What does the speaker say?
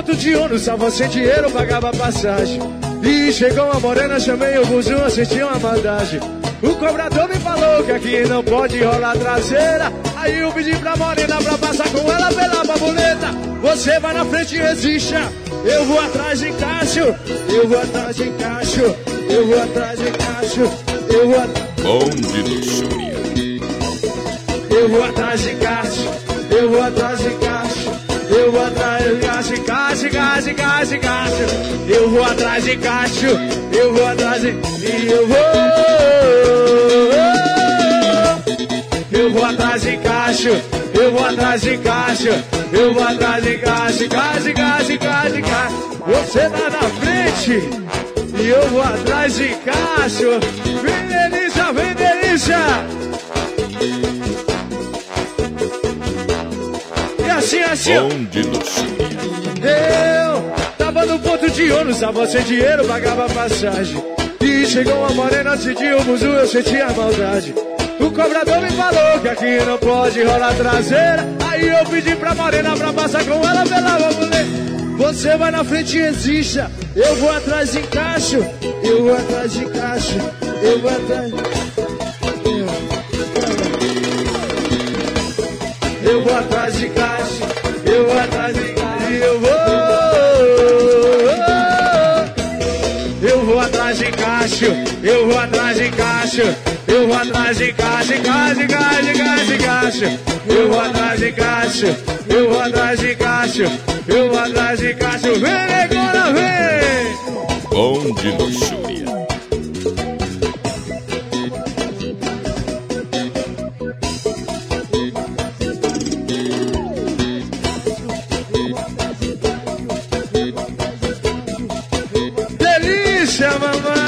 ponto de ônibus, tava sem dinheiro, pagava passagem. E chegou uma morena, chamei o buzu, assisti uma maldade. O cobrador me falou que aqui não pode rolar traseira. Aí eu pedi pra morena pra passar com ela pela babuleta. Você vai na frente e resista, eu vou atrás de Cássio. Eu vou atrás de Cássio, eu vou atrás de Cássio. Eu vou Bonde Luxúria. Eu vou atrás de Cássio, eu vou atrás de Cássio. Eu vou atrás de Cássio, Cássio, Cássio, Cássio, Cássio. Eu vou atrás de Cássio, eu vou atrás de... E eu vou... Eu vou atrás de Cássio, eu vou atrás de Cássio. Eu vou atrás de Cássio, Cássio, Cássio, Cássio, Cássio. Você tá na frente e eu vou atrás de Cássio. Vem delícia, vem delícia. E assim, assim, Bonde Luxúria. eu tava no ponto de ônibus, tava sem dinheiro, pagava passagem. E chegou uma morena, senti o buzu, eu senti a maldade. O cobrador me falou que aqui não pode rolar traseira. Aí eu pedi pra morena pra passar com ela pela mulher. Você vai na frente e resista, eu vou atrás de Cássio. Eu vou atrás de Cássio, eu vou atrás... Eu vou atrás de Cássio, eu vou atrás de Cássio, eu vou atrás de Cássio, eu vou atrás de Cássio, eu vou atrás de Cássio, Cássio, Cássio, Cássio, Cássio. Eu vou atrás de Cássio, eu vou atrás de Cássio, eu vou atrás de Cássio. Vem, negona, vem! Bonde Luxúria. Delícia, mamãe!